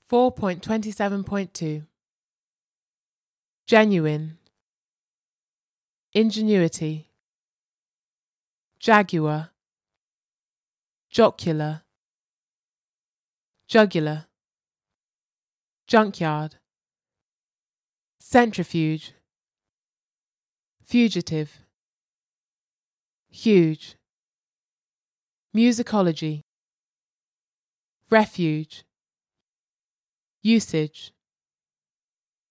4.27.2 Genuine, ingenuity, jaguar, jocular, jugular, junkyard, centrifuge, fugitive, huge, musicology, refuge, usage,